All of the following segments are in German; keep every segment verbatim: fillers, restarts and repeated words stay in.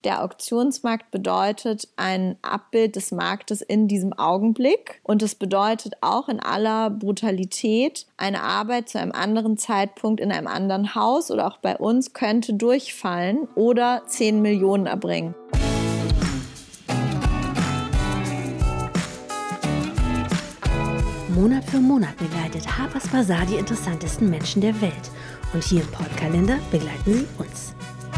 Der Auktionsmarkt bedeutet ein Abbild des Marktes in diesem Augenblick und es bedeutet auch in aller Brutalität, eine Arbeit zu einem anderen Zeitpunkt in einem anderen Haus oder auch bei uns könnte durchfallen oder zehn Millionen erbringen. Monat für Monat begleitet Harper's Bazaar die interessantesten Menschen der Welt und hier im Podkalender begleiten sie uns.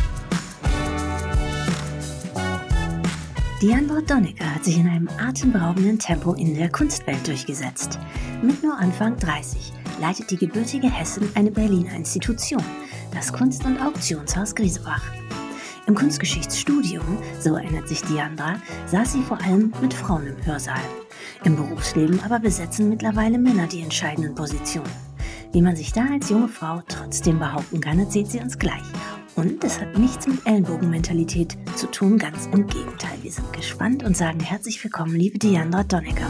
Diandra Donnecker hat sich in einem atemberaubenden Tempo in der Kunstwelt durchgesetzt. Mit nur Anfang dreißig leitet die gebürtige Hessin eine Berliner Institution, das Kunst- und Auktionshaus Griesebach. Im Kunstgeschichtsstudium, so erinnert sich Diandra, saß sie vor allem mit Frauen im Hörsaal. Im Berufsleben aber besetzen mittlerweile Männer die entscheidenden Positionen. Wie man sich da als junge Frau trotzdem behaupten kann, erzählt sie uns gleich. Und es hat nichts mit Ellenbogenmentalität zu tun, ganz im Gegenteil. Wir sind gespannt und sagen herzlich willkommen, liebe Diandra Donnecker.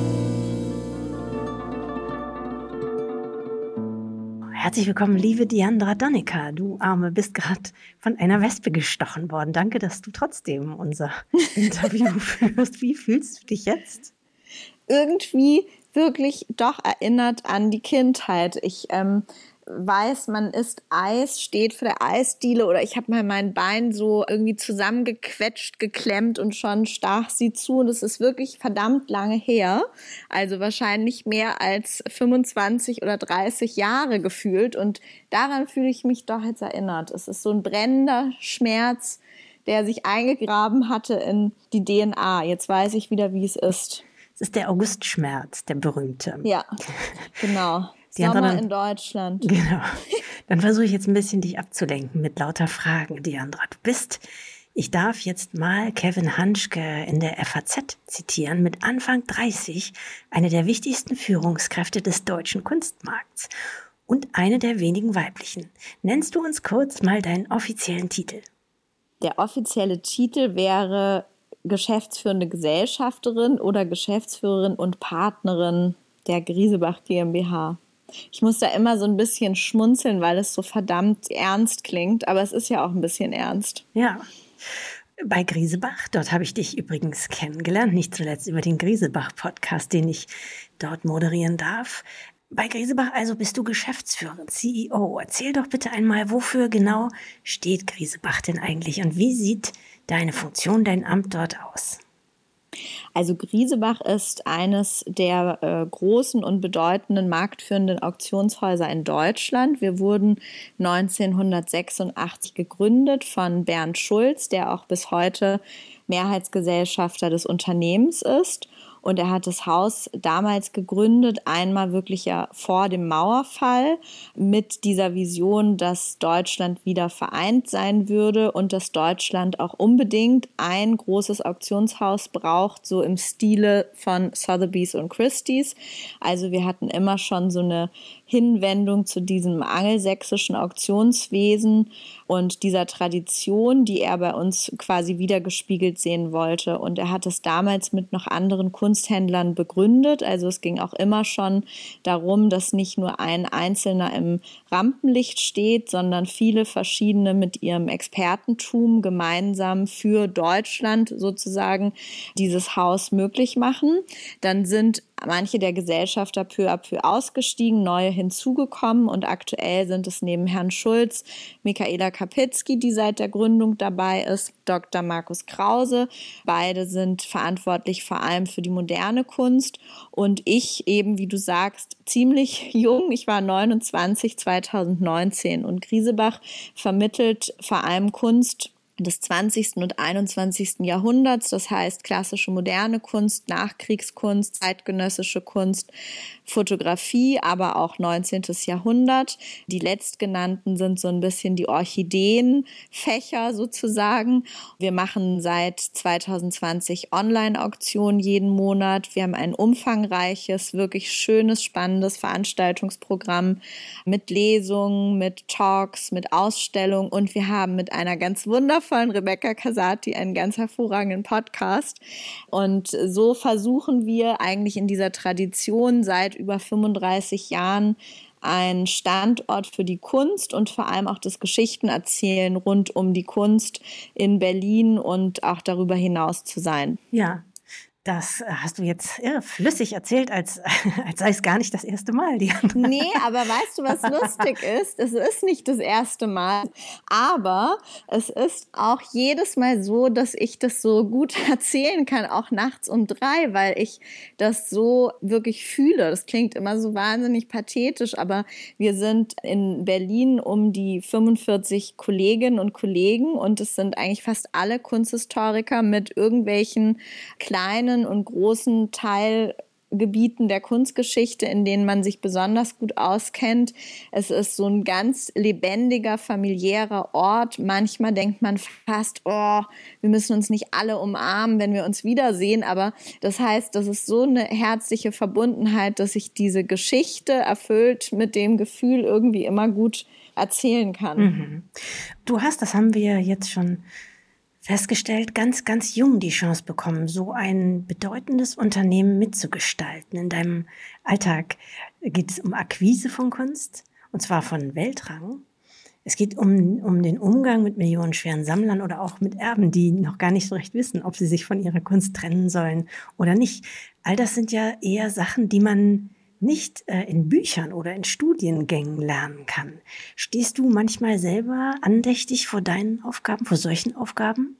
Herzlich willkommen, liebe Diandra Donnecker. Du Arme, bist gerade von einer Wespe gestochen worden. Danke, dass du trotzdem unser Interview führst. Wie fühlst du dich jetzt? Irgendwie wirklich doch erinnert an die Kindheit. Ich ähm, weiß, man isst Eis, steht vor der Eisdiele oder ich habe mal mein Bein so irgendwie zusammengequetscht, geklemmt und schon stach sie zu und es ist wirklich verdammt lange her, also wahrscheinlich mehr als fünfundzwanzig oder dreißig Jahre gefühlt und daran fühle ich mich doch jetzt erinnert. Es ist so ein brennender Schmerz, der sich eingegraben hatte in die D N A. Jetzt weiß ich wieder, wie es ist. Es ist der Augustschmerz, der berühmte. Ja, genau. Die Sommer dann, in Deutschland. Genau. Dann versuche ich jetzt ein bisschen dich abzulenken mit lauter Fragen, Diandra. Du bist, ich darf jetzt mal Kevin Hanschke in der F A Z zitieren, mit Anfang dreißig eine der wichtigsten Führungskräfte des deutschen Kunstmarkts und eine der wenigen weiblichen. Nennst du uns kurz mal deinen offiziellen Titel? Der offizielle Titel wäre geschäftsführende Gesellschafterin oder Geschäftsführerin und Partnerin der Griesebach GmbH. Ich muss da immer so ein bisschen schmunzeln, weil es so verdammt ernst klingt, aber es ist ja auch ein bisschen ernst. Ja, bei Griesebach, dort habe ich dich übrigens kennengelernt, nicht zuletzt über den Griesebach-Podcast, den ich dort moderieren darf. Bei Griesebach also bist du Geschäftsführerin, C E O. Erzähl doch bitte einmal, wofür genau steht Griesebach denn eigentlich und wie sieht deine Funktion, dein Amt dort aus? Also Griesebach ist eines der äh, großen und bedeutenden marktführenden Auktionshäuser in Deutschland. Wir wurden neunzehnhundertsechsundachtzig gegründet von Bernd Schulz, der auch bis heute Mehrheitsgesellschafter des Unternehmens ist. Und er hat das Haus damals gegründet, einmal wirklich ja vor dem Mauerfall mit dieser Vision, dass Deutschland wieder vereint sein würde und dass Deutschland auch unbedingt ein großes Auktionshaus braucht, so im Stile von Sotheby's und Christie's. Also wir hatten immer schon so eine Hinwendung zu diesem angelsächsischen Auktionswesen und dieser Tradition, die er bei uns quasi wiedergespiegelt sehen wollte. Und er hat es damals mit noch anderen Kunsthändlern begründet. Also es ging auch immer schon darum, dass nicht nur ein Einzelner im Rampenlicht steht, sondern viele verschiedene mit ihrem Expertentum gemeinsam für Deutschland sozusagen dieses Haus möglich machen. Dann sind manche der Gesellschafter peu à peu ausgestiegen, neue hinzugekommen und aktuell sind es neben Herrn Schulz Michaela Kapitzky, die seit der Gründung dabei ist, Doktor Markus Krause. Beide sind verantwortlich vor allem für die moderne Kunst und ich eben, wie du sagst, ziemlich jung. Ich war neunundzwanzig zweitausendneunzehn und Griesebach vermittelt vor allem Kunst des zwanzigsten und einundzwanzigsten Jahrhunderts, das heißt klassische moderne Kunst, Nachkriegskunst, zeitgenössische Kunst, Fotografie, aber auch neunzehntes Jahrhundert. Die letztgenannten sind so ein bisschen die Orchideenfächer sozusagen. Wir machen seit zweitausendzwanzig Online-Auktionen jeden Monat. Wir haben ein umfangreiches, wirklich schönes, spannendes Veranstaltungsprogramm mit Lesungen, mit Talks, mit Ausstellungen und wir haben mit einer ganz wundervollen Rebecca Casati einen ganz hervorragenden Podcast. Und so versuchen wir eigentlich in dieser Tradition seit über fünfunddreißig Jahren ein Standort für die Kunst und vor allem auch das Geschichtenerzählen rund um die Kunst in Berlin und auch darüber hinaus zu sein. Ja. Das hast du jetzt ja, flüssig erzählt, als, als sei es gar nicht das erste Mal. Die nee, aber weißt du, was lustig ist? Es ist nicht das erste Mal, aber es ist auch jedes Mal so, dass ich das so gut erzählen kann, auch nachts um drei, weil ich das so wirklich fühle. Das klingt immer so wahnsinnig pathetisch, aber wir sind in Berlin um die fünfundvierzig Kolleginnen und Kollegen und es sind eigentlich fast alle Kunsthistoriker mit irgendwelchen kleinen und großen Teilgebieten der Kunstgeschichte, in denen man sich besonders gut auskennt. Es ist so ein ganz lebendiger, familiärer Ort. Manchmal denkt man fast, oh, wir müssen uns nicht alle umarmen, wenn wir uns wiedersehen. Aber das heißt, das ist so eine herzliche Verbundenheit, dass sich diese Geschichte erfüllt mit dem Gefühl irgendwie immer gut erzählen kann. Mhm. Du hast, das haben wir jetzt schon festgestellt, ganz, ganz jung die Chance bekommen, so ein bedeutendes Unternehmen mitzugestalten. In deinem Alltag geht es um Akquise von Kunst, und zwar von Weltrang. Es geht um, um den Umgang mit millionenschweren Sammlern oder auch mit Erben, die noch gar nicht so recht wissen, ob sie sich von ihrer Kunst trennen sollen oder nicht. All das sind ja eher Sachen, die man nicht äh, in Büchern oder in Studiengängen lernen kann. Stehst du manchmal selber andächtig vor deinen Aufgaben, vor solchen Aufgaben?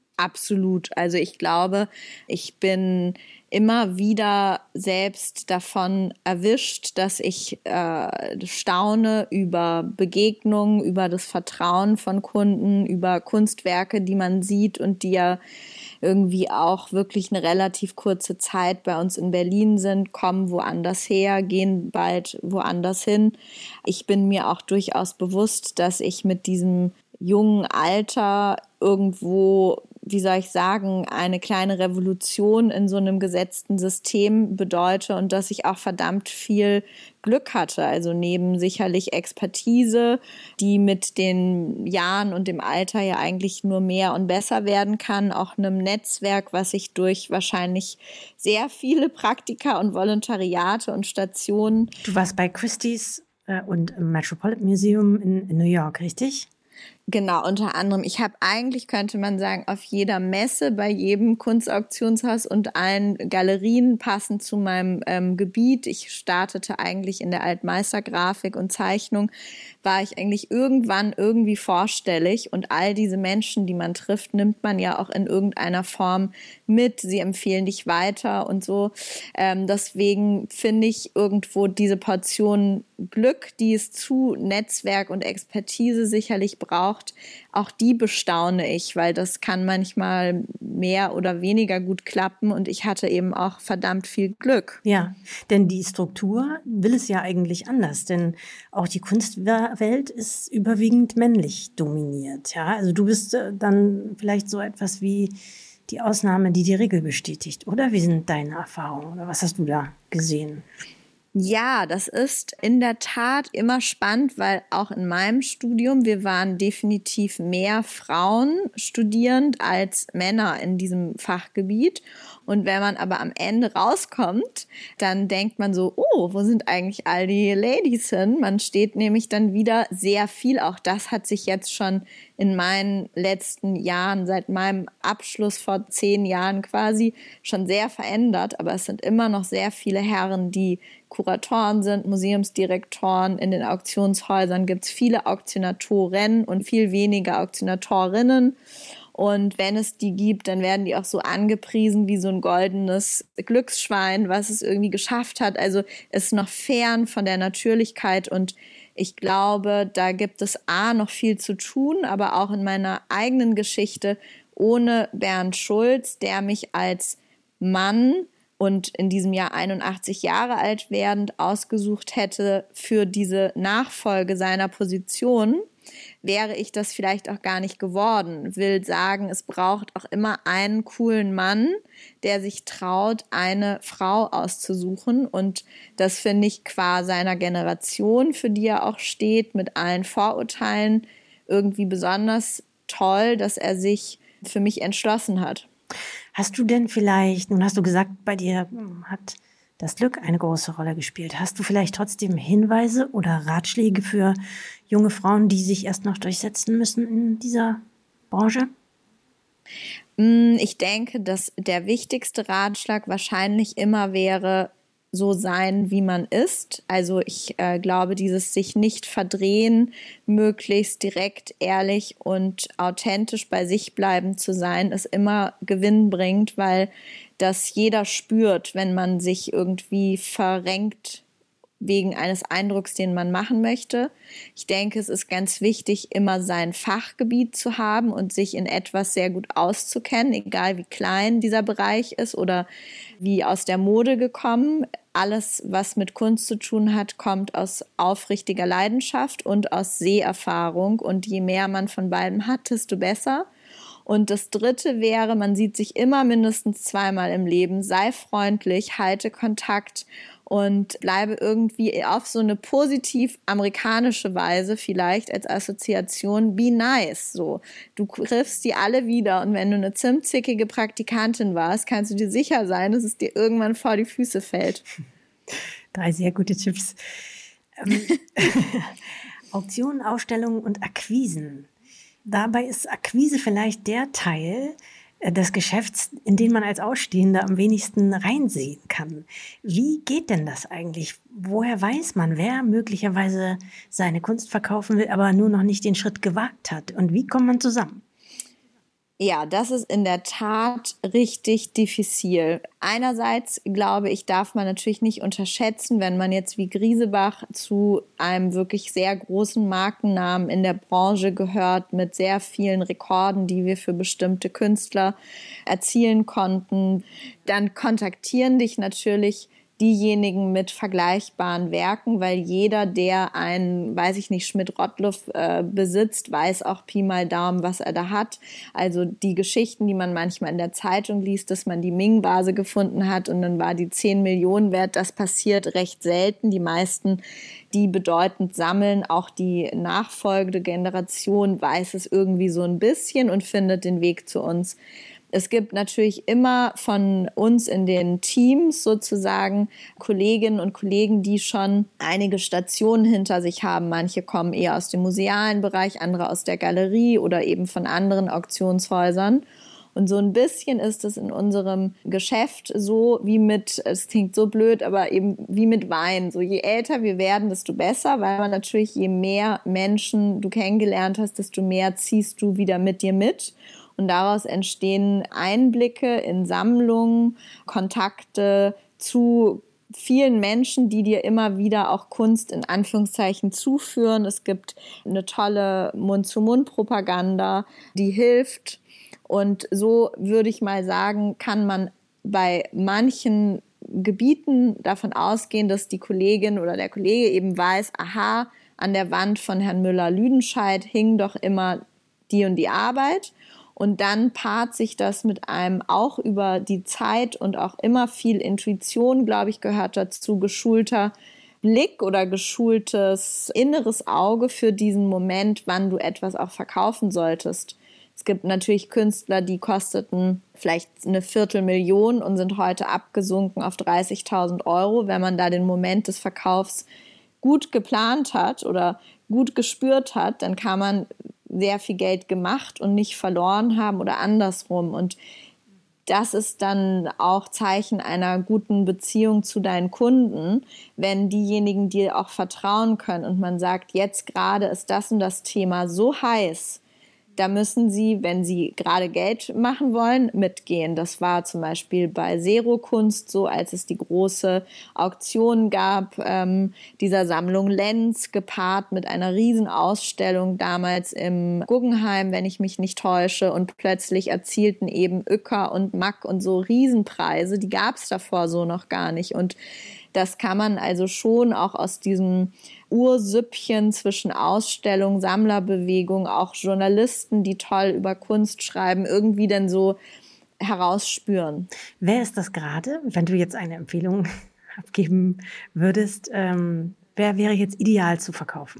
Absolut. Also ich glaube, ich bin immer wieder selbst davon erwischt, dass ich äh, staune über Begegnungen, über das Vertrauen von Kunden, über Kunstwerke, die man sieht und die ja irgendwie auch wirklich eine relativ kurze Zeit bei uns in Berlin sind, kommen woanders her, gehen bald woanders hin. Ich bin mir auch durchaus bewusst, dass ich mit diesem jungen Alter irgendwo, wie soll ich sagen, eine kleine Revolution in so einem gesetzten System bedeute und dass ich auch verdammt viel Glück hatte. Also neben sicherlich Expertise, die mit den Jahren und dem Alter ja eigentlich nur mehr und besser werden kann, auch einem Netzwerk, was ich durch wahrscheinlich sehr viele Praktika und Volontariate und Stationen. Du warst bei Christie's äh, und im Metropolitan Museum in, in New York, richtig? Genau, unter anderem. Ich habe eigentlich, könnte man sagen, auf jeder Messe, bei jedem Kunstauktionshaus und allen Galerien passend zu meinem ähm, Gebiet. Ich startete eigentlich in der Altmeistergrafik und Zeichnung, war ich eigentlich irgendwann irgendwie vorstellig und all diese Menschen, die man trifft, nimmt man ja auch in irgendeiner Form mit. Sie empfehlen dich weiter und so. Ähm, deswegen finde ich irgendwo diese Portion Glück, die es zu Netzwerk und Expertise sicherlich braucht, auch die bestaune ich, weil das kann manchmal mehr oder weniger gut klappen und ich hatte eben auch verdammt viel Glück. Ja, denn die Struktur will es ja eigentlich anders, denn auch die Kunstwelt ist überwiegend männlich dominiert. Ja, also du bist dann vielleicht so etwas wie die Ausnahme, die die Regel bestätigt, oder? Wie sind deine Erfahrungen oder was hast du da gesehen? Ja, das ist in der Tat immer spannend, weil auch in meinem Studium, wir waren definitiv mehr Frauen studierend als Männer in diesem Fachgebiet. Und wenn man aber am Ende rauskommt, dann denkt man so, oh, wo sind eigentlich all die Ladies hin? Man steht nämlich dann wieder sehr viel. Auch das hat sich jetzt schon in meinen letzten Jahren, seit meinem Abschluss vor zehn Jahren quasi, schon sehr verändert. Aber es sind immer noch sehr viele Herren, die Kuratoren sind, Museumsdirektoren. In den Auktionshäusern gibt es viele Auktionatoren und viel weniger Auktionatorinnen. Und wenn es die gibt, dann werden die auch so angepriesen wie so ein goldenes Glücksschwein, was es irgendwie geschafft hat. Also es ist noch fern von der Natürlichkeit und ich glaube, da gibt es A, noch viel zu tun, aber auch in meiner eigenen Geschichte ohne Bernd Schulz, der mich als Mann und in diesem Jahr einundachtzig Jahre alt werdend ausgesucht hätte für diese Nachfolge seiner Position, wäre ich das vielleicht auch gar nicht geworden. Will sagen, es braucht auch immer einen coolen Mann, der sich traut, eine Frau auszusuchen. Und das finde ich qua seiner Generation, für die er auch steht, mit allen Vorurteilen irgendwie besonders toll, dass er sich für mich entschlossen hat. Hast du denn vielleicht, nun hast du gesagt, bei dir hat das Glück eine große Rolle gespielt. Hast du vielleicht trotzdem Hinweise oder Ratschläge für junge Frauen, die sich erst noch durchsetzen müssen in dieser Branche? Ich denke, dass der wichtigste Ratschlag wahrscheinlich immer wäre, so sein, wie man ist. Also ich äh, glaube, dieses sich nicht verdrehen, möglichst direkt, ehrlich und authentisch bei sich bleiben zu sein, ist immer gewinnbringend, weil das jeder spürt, wenn man sich irgendwie verrenkt wegen eines Eindrucks, den man machen möchte. Ich denke, es ist ganz wichtig, immer sein Fachgebiet zu haben und sich in etwas sehr gut auszukennen, egal wie klein dieser Bereich ist oder wie aus der Mode gekommen. Alles, was mit Kunst zu tun hat, kommt aus aufrichtiger Leidenschaft und aus Seherfahrung. Und je mehr man von beidem hat, desto besser. Und das Dritte wäre, man sieht sich immer mindestens zweimal im Leben. Sei freundlich, halte Kontakt und bleibe irgendwie auf so eine positiv amerikanische Weise vielleicht als Assoziation, be nice. So, du triffst die alle wieder und wenn du eine zimtzickige Praktikantin warst, kannst du dir sicher sein, dass es dir irgendwann vor die Füße fällt. Drei sehr gute Tipps. Ähm, Auktionen, Ausstellungen und Akquisen. Dabei ist Akquise vielleicht der Teil des Geschäfts, in den man als Ausstehender am wenigsten reinsehen kann. Wie geht denn das eigentlich? Woher weiß man, wer möglicherweise seine Kunst verkaufen will, aber nur noch nicht den Schritt gewagt hat? Und wie kommt man zusammen? Ja, das ist in der Tat richtig diffizil. Einerseits, glaube ich, darf man natürlich nicht unterschätzen, wenn man jetzt wie Griesebach zu einem wirklich sehr großen Markennamen in der Branche gehört, mit sehr vielen Rekorden, die wir für bestimmte Künstler erzielen konnten. Dann kontaktieren dich natürlich diejenigen mit vergleichbaren Werken, weil jeder, der einen, weiß ich nicht, Schmidt-Rottluff äh, besitzt, weiß auch Pi mal Daumen, was er da hat. Also die Geschichten, die man manchmal in der Zeitung liest, dass man die Ming-Vase gefunden hat und dann war die zehn Millionen wert, das passiert recht selten. Die meisten, die bedeutend sammeln, auch die nachfolgende Generation weiß es irgendwie so ein bisschen und findet den Weg zu uns. Es gibt natürlich immer von uns in den Teams sozusagen Kolleginnen und Kollegen, die schon einige Stationen hinter sich haben. Manche kommen eher aus dem musealen Bereich, andere aus der Galerie oder eben von anderen Auktionshäusern. Und so ein bisschen ist es in unserem Geschäft so wie mit, es klingt so blöd, aber eben wie mit Wein. So je älter wir werden, desto besser, weil man natürlich, je mehr Menschen du kennengelernt hast, desto mehr ziehst du wieder mit dir mit. Und daraus entstehen Einblicke in Sammlungen, Kontakte zu vielen Menschen, die dir immer wieder auch Kunst in Anführungszeichen zuführen. Es gibt eine tolle Mund-zu-Mund-Propaganda, die hilft. Und so würde ich mal sagen, kann man bei manchen Gebieten davon ausgehen, dass die Kollegin oder der Kollege eben weiß, aha, an der Wand von Herrn Müller-Lüdenscheid hing doch immer die und die Arbeit. Und dann paart sich das mit einem auch über die Zeit und auch immer viel Intuition, glaube ich, gehört dazu, geschulter Blick oder geschultes inneres Auge für diesen Moment, wann du etwas auch verkaufen solltest. Es gibt natürlich Künstler, die kosteten vielleicht eine Viertelmillion und sind heute abgesunken auf dreißigtausend Euro. Wenn man da den Moment des Verkaufs gut geplant hat oder gut gespürt hat, dann kann man sehr viel Geld gemacht und nicht verloren haben oder andersrum. Und das ist dann auch Zeichen einer guten Beziehung zu deinen Kunden, wenn diejenigen dir auch vertrauen können und man sagt, jetzt gerade ist das und das Thema so heiß, da müssen sie, wenn sie gerade Geld machen wollen, mitgehen. Das war zum Beispiel bei Zero Kunst so, als es die große Auktion gab, ähm, dieser Sammlung Lenz, gepaart mit einer Riesenausstellung damals im Guggenheim, wenn ich mich nicht täusche. Und plötzlich erzielten eben Uecker und Mack und so Riesenpreise. Die gab es davor so noch gar nicht. Und das kann man also schon auch aus diesem Ursüppchen zwischen Ausstellung, Sammlerbewegung, auch Journalisten, die toll über Kunst schreiben, irgendwie dann so herausspüren. Wer ist das gerade, wenn du jetzt eine Empfehlung abgeben würdest? Ähm, wer wäre jetzt ideal zu verkaufen?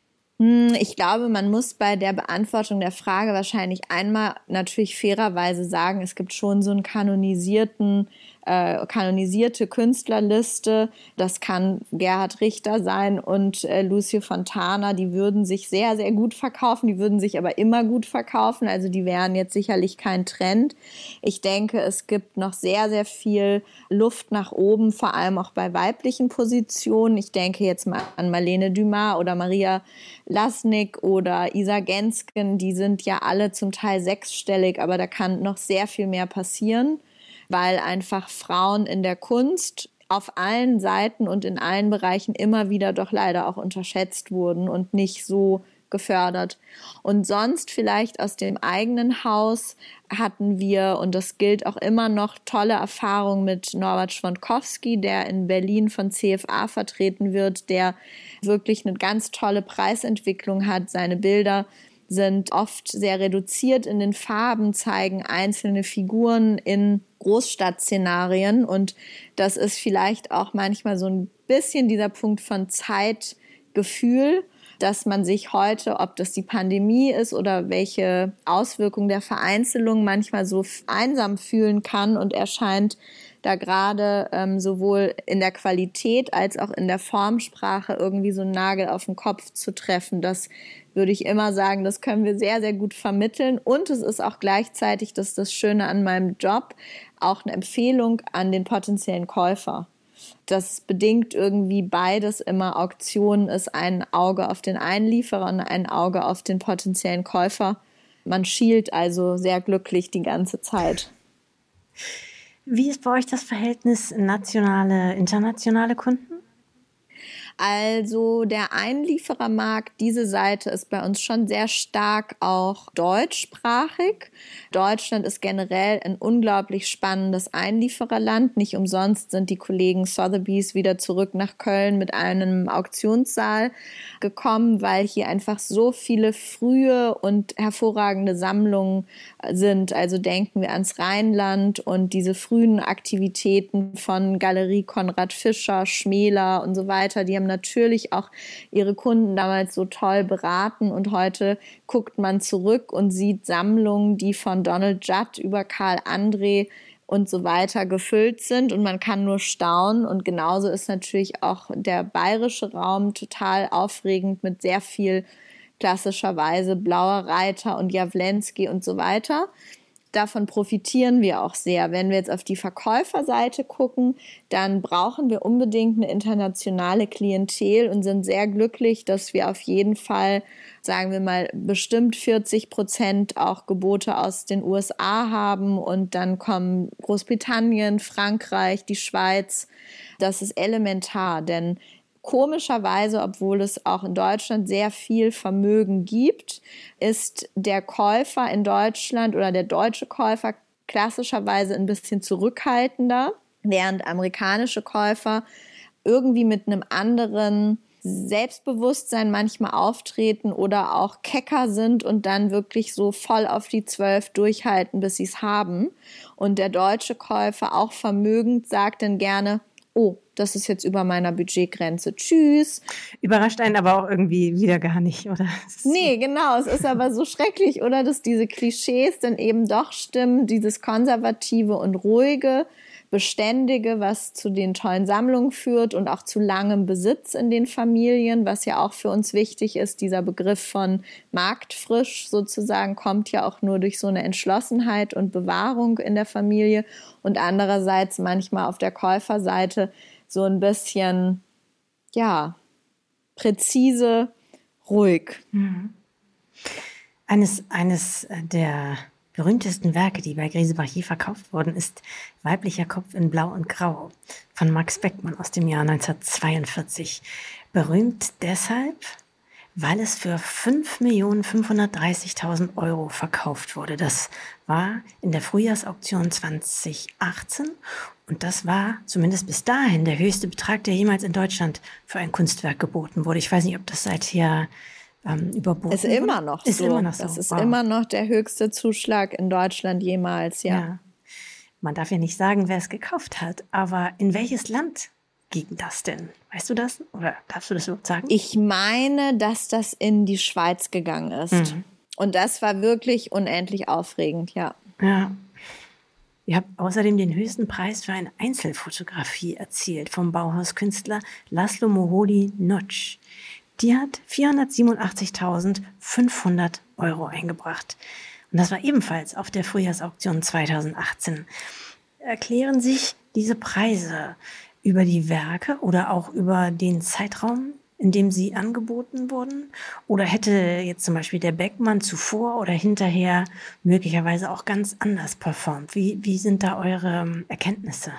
Ich glaube, man muss bei der Beantwortung der Frage wahrscheinlich einmal natürlich fairerweise sagen, es gibt schon so einen kanonisierten äh, kanonisierte Künstlerliste. Das kann Gerhard Richter sein und äh, Lucio Fontana. Die würden sich sehr, sehr gut verkaufen. Die würden sich aber immer gut verkaufen. Also die wären jetzt sicherlich kein Trend. Ich denke, es gibt noch sehr, sehr viel Luft nach oben, vor allem auch bei weiblichen Positionen. Ich denke jetzt mal an Marlene Dumas oder Maria Lasnik oder Isa Gensken. Die sind ja alle zum Teil sechsstellig, aber da kann noch sehr viel mehr passieren, weil einfach Frauen in der Kunst auf allen Seiten und in allen Bereichen immer wieder doch leider auch unterschätzt wurden und nicht so gefördert. Und sonst vielleicht aus dem eigenen Haus hatten wir, und das gilt auch immer noch, tolle Erfahrungen mit Norbert Schwonkowski, der in Berlin von C F A vertreten wird, der wirklich eine ganz tolle Preisentwicklung hat. Seine Bilder sind oft sehr reduziert in den Farben, zeigen einzelne Figuren in Großstadtszenarien, und das ist vielleicht auch manchmal so ein bisschen dieser Punkt von Zeitgefühl, dass man sich heute, ob das die Pandemie ist oder welche Auswirkungen der Vereinzelung, manchmal so einsam fühlen kann, und er scheint da gerade ähm, sowohl in der Qualität als auch in der Formsprache irgendwie so einen Nagel auf den Kopf zu treffen. Das würde ich immer sagen, das können wir sehr, sehr gut vermitteln, und es ist auch gleichzeitig, das ist das Schöne an meinem Job, auch eine Empfehlung an den potenziellen Käufer. Das bedingt irgendwie beides immer. Auktionen ist ein Auge auf den Einlieferer und ein Auge auf den potenziellen Käufer. Man schielt also sehr glücklich die ganze Zeit. Wie ist bei euch das Verhältnis nationale, internationale Kunden? Also der Einlieferermarkt, diese Seite ist bei uns schon sehr stark auch deutschsprachig. Deutschland ist generell ein unglaublich spannendes Einliefererland. Nicht umsonst sind die Kollegen Sotheby's wieder zurück nach Köln mit einem Auktionssaal gekommen, weil hier einfach so viele frühe und hervorragende Sammlungen sind. Also denken wir ans Rheinland und diese frühen Aktivitäten von Galerie Konrad Fischer, Schmäler und so weiter, die haben natürlich auch ihre Kunden damals so toll beraten, und heute guckt man zurück und sieht Sammlungen, die von Donald Judd über Karl André und so weiter gefüllt sind, und man kann nur staunen. Und genauso ist natürlich auch der bayerische Raum total aufregend mit sehr viel klassischerweise Blauer Reiter und Jawlensky und so weiter. Davon profitieren wir auch sehr. Wenn wir jetzt auf die Verkäuferseite gucken, dann brauchen wir unbedingt eine internationale Klientel und sind sehr glücklich, dass wir auf jeden Fall, sagen wir mal, bestimmt vierzig Prozent auch Gebote aus den U S A haben, und dann kommen Großbritannien, Frankreich, die Schweiz. Das ist elementar, denn komischerweise, obwohl es auch in Deutschland sehr viel Vermögen gibt, ist der Käufer in Deutschland oder der deutsche Käufer klassischerweise ein bisschen zurückhaltender, während amerikanische Käufer irgendwie mit einem anderen Selbstbewusstsein manchmal auftreten oder auch kecker sind und dann wirklich so voll auf die Zwölf durchhalten, bis sie es haben. Und der deutsche Käufer, auch vermögend, sagt dann gerne: Oh, das ist jetzt über meiner Budgetgrenze. Tschüss. Überrascht einen aber auch irgendwie wieder gar nicht, oder? Nee, genau. Es ist aber so schrecklich, oder? Dass diese Klischees dann eben doch stimmen. Dieses Konservative und Ruhige, Beständige, was zu den tollen Sammlungen führt und auch zu langem Besitz in den Familien, was ja auch für uns wichtig ist. Dieser Begriff von marktfrisch sozusagen kommt ja auch nur durch so eine Entschlossenheit und Bewahrung in der Familie, und andererseits manchmal auf der Käuferseite so ein bisschen, ja, präzise, ruhig. Mhm. Eines, eines der berühmtesten Werke, die bei Grisebach je verkauft worden ist, Weiblicher Kopf in Blau und Grau von Max Beckmann aus dem Jahr neunzehnhundertzweiundvierzig. Berühmt deshalb, weil es für fünf Millionen fünfhundertdreißigtausend Euro verkauft wurde. Das war in der Frühjahrsauktion zwanzig achtzehn, und das war zumindest bis dahin der höchste Betrag, der jemals in Deutschland für ein Kunstwerk geboten wurde. Ich weiß nicht, ob das seither ähm, überboten ist immer noch ist so. Immer noch so. Das ist wow. immer noch der höchste Zuschlag in Deutschland jemals, ja. ja. Man darf ja nicht sagen, wer es gekauft hat, aber in welches Land ging das denn? Weißt du das? Oder darfst du das überhaupt sagen? Ich meine, dass das in die Schweiz gegangen ist. Mhm. Und das war wirklich unendlich aufregend, ja. Ja. Ihr habt außerdem den höchsten Preis für eine Einzelfotografie erzielt vom Bauhauskünstler Laszlo Moholy-Nagy. Die hat vierhundertsiebenundachtzigtausendfünfhundert Euro eingebracht. Und das war ebenfalls auf der Frühjahrsauktion zweitausendachtzehn. Erklären sich diese Preise über die Werke oder auch über den Zeitraum, in dem sie angeboten wurden? Oder hätte jetzt zum Beispiel der Beckmann zuvor oder hinterher möglicherweise auch ganz anders performt? Wie, wie sind da eure Erkenntnisse?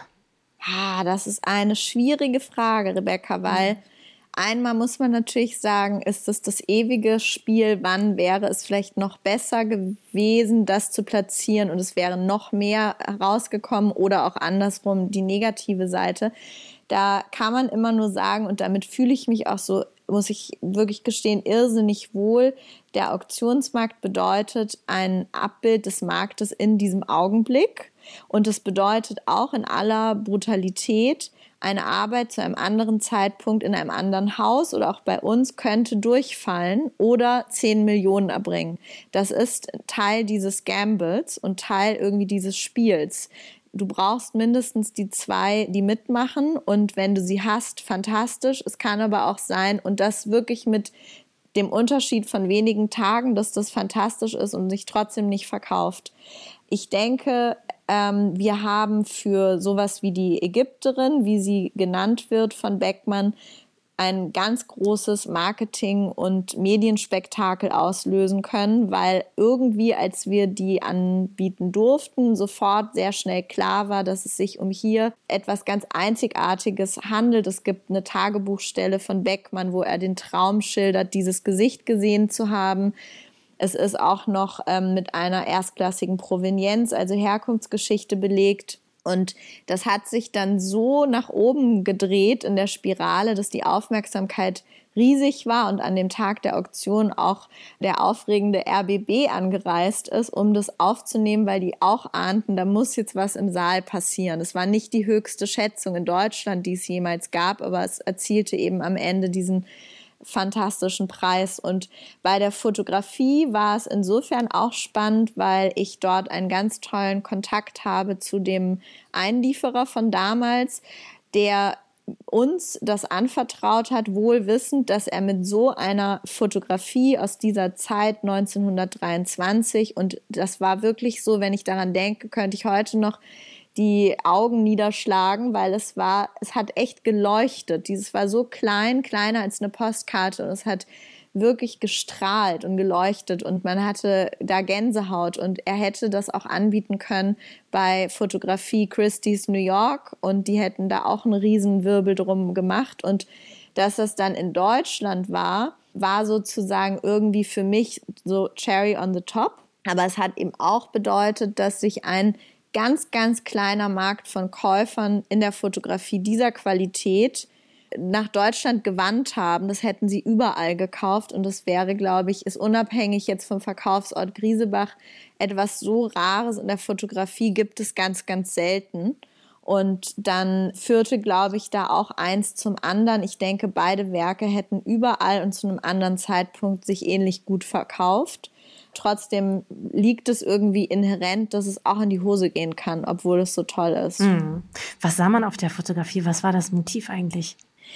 Ah, das ist eine schwierige Frage, Rebecca, weil mhm. einmal muss man natürlich sagen, ist es das ewige Spiel, wann wäre es vielleicht noch besser gewesen, das zu platzieren und es wäre noch mehr herausgekommen oder auch andersrum die negative Seite. Da kann man immer nur sagen, und damit fühle ich mich auch so, muss ich wirklich gestehen, irrsinnig wohl. Der Auktionsmarkt bedeutet ein Abbild des Marktes in diesem Augenblick und es bedeutet auch in aller Brutalität, eine Arbeit zu einem anderen Zeitpunkt in einem anderen Haus oder auch bei uns könnte durchfallen oder zehn Millionen erbringen. Das ist Teil dieses Gambles und Teil irgendwie dieses Spiels. Du brauchst mindestens die zwei, die mitmachen und wenn du sie hast, fantastisch. Es kann aber auch sein und das wirklich mit dem Unterschied von wenigen Tagen, dass das fantastisch ist und sich trotzdem nicht verkauft. Ich denke, ähm, wir haben für sowas wie die Ägypterin, wie sie genannt wird von Beckmann, ein ganz großes Marketing- und Medienspektakel auslösen können, weil irgendwie, als wir die anbieten durften, sofort sehr schnell klar war, dass es sich um hier etwas ganz Einzigartiges handelt. Es gibt eine Tagebuchstelle von Beckmann, wo er den Traum schildert, dieses Gesicht gesehen zu haben. Es ist auch noch ähm, mit einer erstklassigen Provenienz, also Herkunftsgeschichte belegt. Und das hat sich dann so nach oben gedreht in der Spirale, dass die Aufmerksamkeit riesig war und an dem Tag der Auktion auch der aufregende R B B angereist ist, um das aufzunehmen, weil die auch ahnten, da muss jetzt was im Saal passieren. Es war nicht die höchste Schätzung in Deutschland, die es jemals gab, aber es erzielte eben am Ende diesen fantastischen Preis. Und bei der Fotografie war es insofern auch spannend, weil ich dort einen ganz tollen Kontakt habe zu dem Einlieferer von damals, der uns das anvertraut hat, wohl wissend, dass er mit so einer Fotografie aus dieser Zeit neunzehnhundertdreiundzwanzig, und das war wirklich so, wenn ich daran denke, könnte ich heute noch die Augen niederschlagen, weil es war, es hat echt geleuchtet. Dieses war so klein, kleiner als eine Postkarte und es hat wirklich gestrahlt und geleuchtet und man hatte da Gänsehaut und er hätte das auch anbieten können bei Fotografie Christie's New York und die hätten da auch einen Riesenwirbel drum gemacht und dass das dann in Deutschland war, war sozusagen irgendwie für mich so Cherry on the top, aber es hat eben auch bedeutet, dass sich ein ganz, ganz kleiner Markt von Käufern in der Fotografie dieser Qualität nach Deutschland gewandt haben. Das hätten sie überall gekauft und das wäre, glaube ich, ist unabhängig jetzt vom Verkaufsort Griesebach etwas so Rares in der Fotografie gibt es ganz, ganz selten. Und dann führte, glaube ich, da auch eins zum anderen. Ich denke, beide Werke hätten überall und zu einem anderen Zeitpunkt sich ähnlich gut verkauft. Trotzdem liegt es irgendwie inhärent, dass es auch in die Hose gehen kann, obwohl es so toll ist. Mhm. Was sah man auf der Fotografie? Was war das Motiv eigentlich?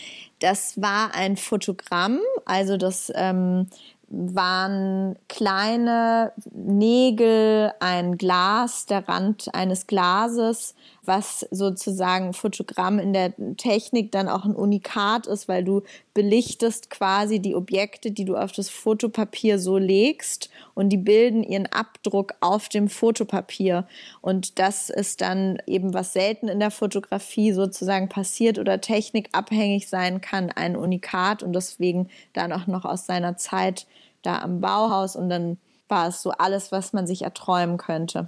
Das war ein Fotogramm, also das ähm, waren kleine Nägel, ein Glas, der Rand eines Glases, was sozusagen Fotogramm in der Technik dann auch ein Unikat ist, weil du belichtest quasi die Objekte, die du auf das Fotopapier so legst und die bilden ihren Abdruck auf dem Fotopapier. Und das ist dann eben, was selten in der Fotografie sozusagen passiert oder technikabhängig sein kann, ein Unikat und deswegen dann auch noch aus seiner Zeit da am Bauhaus und dann war es so alles, was man sich erträumen könnte.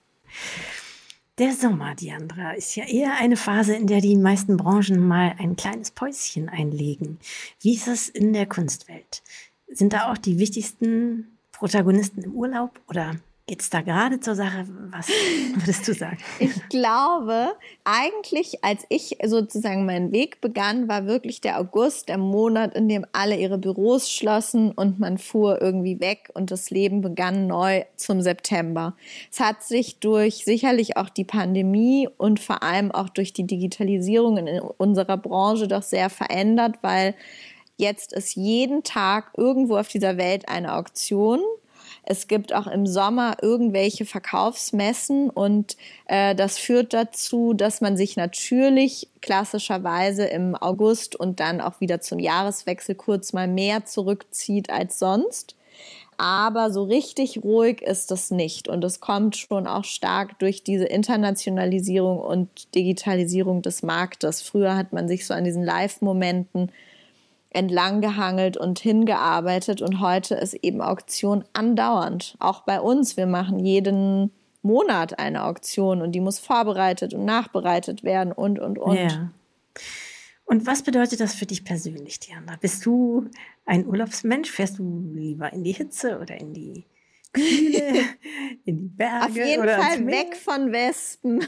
Der Sommer, Diandra, ist ja eher eine Phase, in der die meisten Branchen mal ein kleines Päuschen einlegen. Wie ist es in der Kunstwelt? Sind da auch die wichtigsten Protagonisten im Urlaub oder Geht es da gerade zur Sache? Was würdest du sagen? Ich glaube, eigentlich, als ich sozusagen meinen Weg begann, war wirklich der August der Monat, in dem alle ihre Büros schlossen und man fuhr irgendwie weg und das Leben begann neu zum September. Es hat sich durch sicherlich auch die Pandemie und vor allem auch durch die Digitalisierung in unserer Branche doch sehr verändert, weil jetzt ist jeden Tag irgendwo auf dieser Welt eine Auktion. Es gibt auch im Sommer irgendwelche Verkaufsmessen und äh, das führt dazu, dass man sich natürlich klassischerweise im August und dann auch wieder zum Jahreswechsel kurz mal mehr zurückzieht als sonst. Aber so richtig ruhig ist es nicht und es kommt schon auch stark durch diese Internationalisierung und Digitalisierung des Marktes. Früher hat man sich so an diesen Live-Momenten entlang gehangelt und hingearbeitet und heute ist eben Auktion andauernd. Auch bei uns, wir machen jeden Monat eine Auktion und die muss vorbereitet und nachbereitet werden und, und, und. Ja. Und was bedeutet das für dich persönlich, Diana? Bist du ein Urlaubsmensch? Fährst du lieber in die Hitze oder in die Kühle, in die Berge? Auf jeden oder Fall weg von Wespen.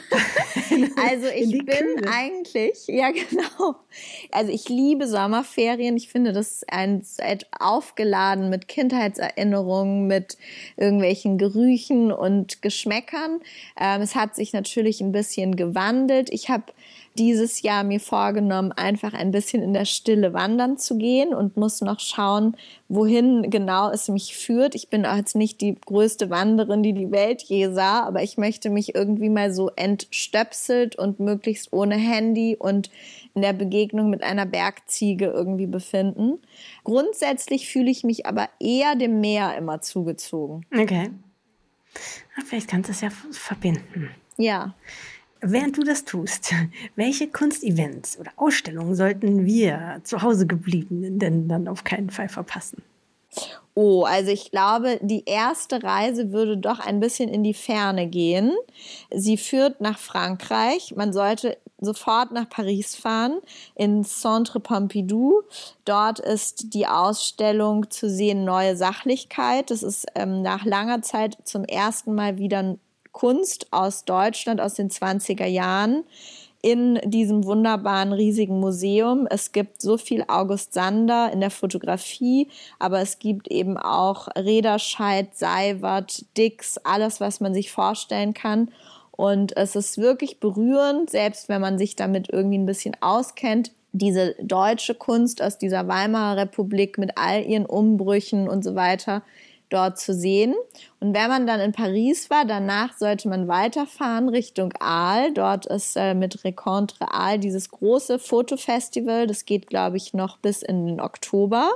Also ich bin Kühle. eigentlich, ja genau, also ich liebe Sommerferien. Ich finde, das ist ein, ein aufgeladen mit Kindheitserinnerungen, mit irgendwelchen Gerüchen und Geschmäckern. Ähm, es hat sich natürlich ein bisschen gewandelt. Ich habe dieses Jahr mir vorgenommen, einfach ein bisschen in der Stille wandern zu gehen und muss noch schauen, wohin genau es mich führt. Ich bin auch jetzt nicht die größte Wanderin, die die Welt je sah, aber ich möchte mich irgendwie mal so entstöpselt und möglichst ohne Handy und in der Begegnung mit einer Bergziege irgendwie befinden. Grundsätzlich fühle ich mich aber eher dem Meer immer zugezogen. Okay. Ach, vielleicht kannst du es ja verbinden. Ja. Während du das tust, welche Kunstevents oder Ausstellungen sollten wir zu Hause gebliebenen denn dann auf keinen Fall verpassen? Oh, also ich glaube, die erste Reise würde doch ein bisschen in die Ferne gehen. Sie führt nach Frankreich. Man sollte sofort nach Paris fahren, ins Centre Pompidou. Dort ist die Ausstellung zu sehen Neue Sachlichkeit. Das ist ähm, nach langer Zeit zum ersten Mal wieder Kunst aus Deutschland aus den zwanziger Jahren in diesem wunderbaren, riesigen Museum. Es gibt so viel August Sander in der Fotografie, aber es gibt eben auch Rederscheid, Seiwert, Dix, alles, was man sich vorstellen kann. Und es ist wirklich berührend, selbst wenn man sich damit irgendwie ein bisschen auskennt, diese deutsche Kunst aus dieser Weimarer Republik mit all ihren Umbrüchen und so weiter dort zu sehen. Und wenn man dann in Paris war, danach sollte man weiterfahren Richtung Arles. Dort ist äh, mit Rencontre Arles dieses große Fotofestival. Das geht, glaube ich, noch bis in den Oktober.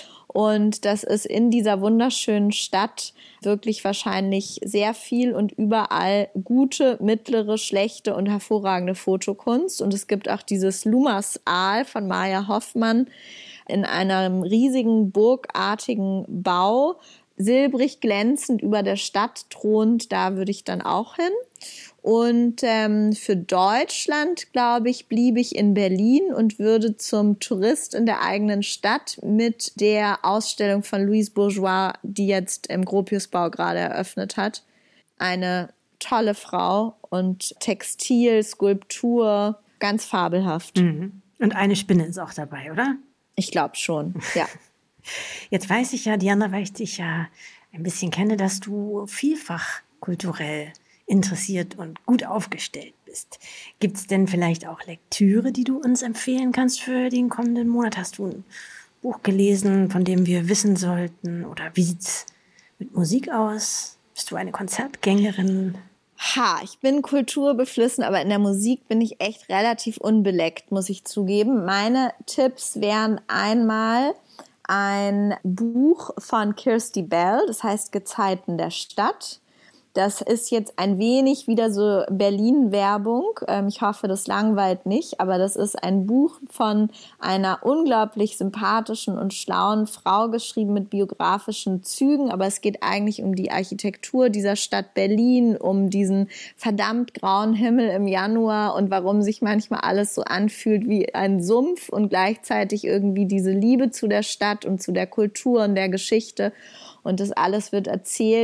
Und das ist in dieser wunderschönen Stadt wirklich wahrscheinlich sehr viel und überall gute, mittlere, schlechte und hervorragende Fotokunst. Und es gibt auch dieses Lumas Arles von Maja Hoffmann in einem riesigen burgartigen Bau, silbrig glänzend über der Stadt thront, da würde ich dann auch hin. Und ähm, für Deutschland, glaube ich, blieb ich in Berlin und würde zum Tourist in der eigenen Stadt mit der Ausstellung von Louise Bourgeois, die jetzt im Gropiusbau gerade eröffnet hat. Eine tolle Frau und Textil, Skulptur, ganz fabelhaft. Mhm. Und eine Spinne ist auch dabei, oder? Ich glaube schon, ja. Jetzt weiß ich ja, Diana, weil ich dich ja ein bisschen kenne, dass du vielfach kulturell interessiert und gut aufgestellt bist. Gibt es denn vielleicht auch Lektüre, die du uns empfehlen kannst für den kommenden Monat? Hast du ein Buch gelesen, von dem wir wissen sollten? Oder wie sieht es mit Musik aus? Bist du eine Konzertgängerin? Ha, ich bin kulturbeflissen, aber in der Musik bin ich echt relativ unbeleckt, muss ich zugeben. Meine Tipps wären einmal ein Buch von Kirsty Bell, das heißt Gezeiten der Stadt. Das ist jetzt ein wenig wieder so Berlin-Werbung. Ich hoffe, das langweilt nicht, aber das ist ein Buch von einer unglaublich sympathischen und schlauen Frau, geschrieben mit biografischen Zügen. Aber es geht eigentlich um die Architektur dieser Stadt Berlin, um diesen verdammt grauen Himmel im Januar und warum sich manchmal alles so anfühlt wie ein Sumpf und gleichzeitig irgendwie diese Liebe zu der Stadt und zu der Kultur und der Geschichte. Und das alles wird erzählt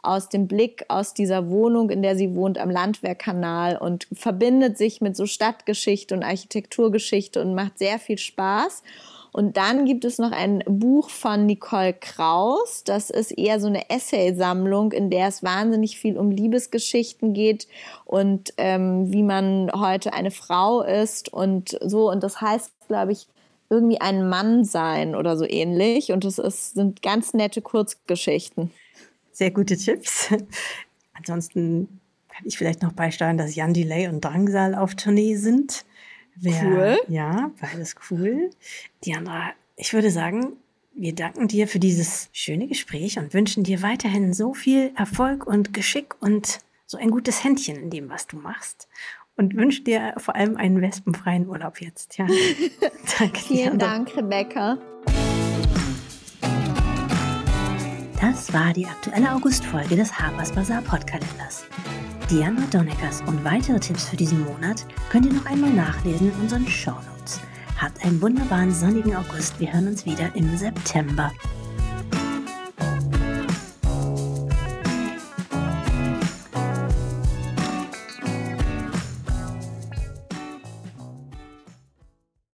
aus dem Blick aus dieser Wohnung, in der sie wohnt, am Landwehrkanal und verbindet sich mit so Stadtgeschichte und Architekturgeschichte und macht sehr viel Spaß. Und dann gibt es noch ein Buch von Nicole Kraus. Das ist eher so eine Essaysammlung, in der es wahnsinnig viel um Liebesgeschichten geht und ähm, wie man heute eine Frau ist und so. Und das heißt, glaube ich, irgendwie ein Mann sein oder so ähnlich. Und es ist, sind ganz nette Kurzgeschichten. Sehr gute Tipps. Ansonsten kann ich vielleicht noch beisteuern, dass Jan Delay und Drangsal auf Tournee sind. Wer, cool. Ja, beides cool. Diandra, ich würde sagen, wir danken dir für dieses schöne Gespräch und wünschen dir weiterhin so viel Erfolg und Geschick und so ein gutes Händchen in dem, was du machst. Und wünsche dir vor allem einen wespenfreien Urlaub jetzt. Ja. Danke, Vielen Dank, Rebecca. Das war die aktuelle Augustfolge des Harper's Bazaar Podkalenders. Diandra Donneckers und weitere Tipps für diesen Monat könnt ihr noch einmal nachlesen in unseren Shownotes. Habt einen wunderbaren sonnigen August. Wir hören uns wieder im September.